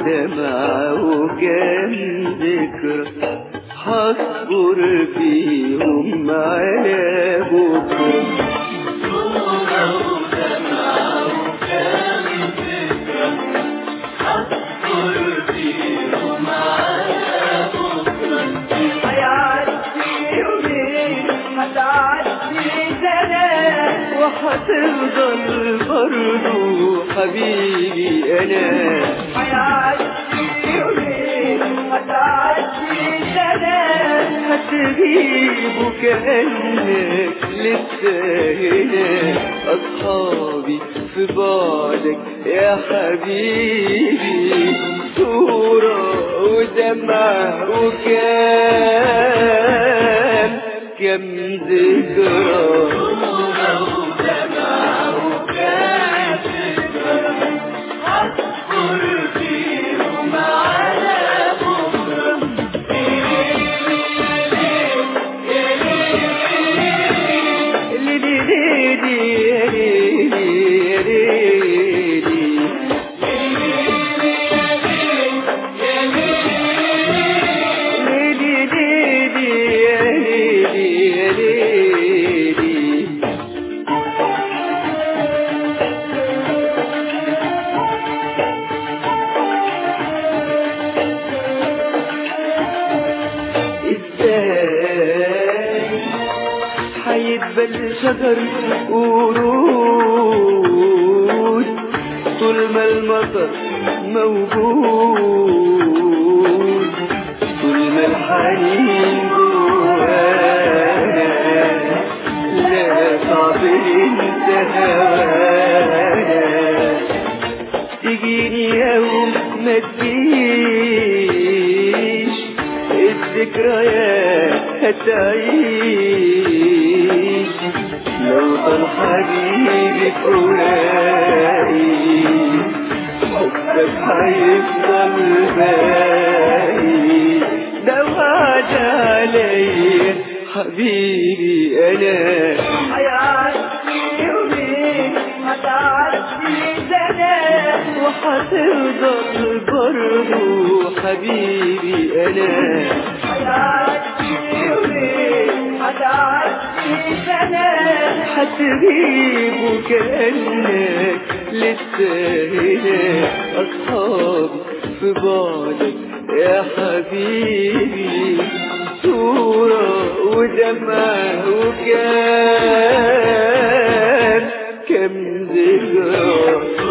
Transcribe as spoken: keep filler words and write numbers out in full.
ودمعة وكام ذكرى هصبر فيهم على بكرة. صورة ودمعة وكام ذكرى هصبر فيهم على بكرة. هيعدي يومين هتعدي سنة وهتفضل برضو حبيبي أنا. هيعدي يومين هتعدي سنة هتغيب وكأنك لسه هنا. أصحابي في بعدك يا حبيبي صورة ودمعة وكام كم ذكرى. صورة ودمعة وكام ذكرى هصبر فيهم على بكرة. ليلي ليلي يا ليلي يا ليلي ليلي ليلي يا ليلي يا ليلي. ازاي حيتبل شجر ورود طول ما المطر موجود، طول ما الحنين جوانا لا صعب انت هوانا. تجيني يوم ما تجيش الذكريات هتعيش. لو طال حبيبي فراقي حبك هيفضل باقي. ده وعد عليا حبيبي أنا. هيعدي يومين هتعدي سنة وهتفضل برضو حبيبي أنا. هيعدي يومين هتعدي سنة هتغيب وكأنك لسه هنا. أصحابي في بعدك يا حبيبي صورة ودمعة وكام كم ذكرى.